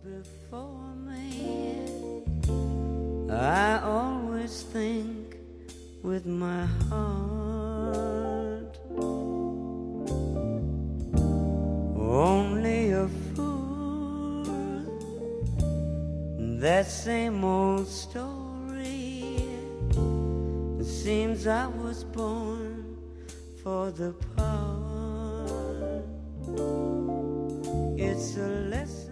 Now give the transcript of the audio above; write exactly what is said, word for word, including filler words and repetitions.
before me. I always think with my heart. Only a fool, that same old story. It seems I was born for the part. It's a lesson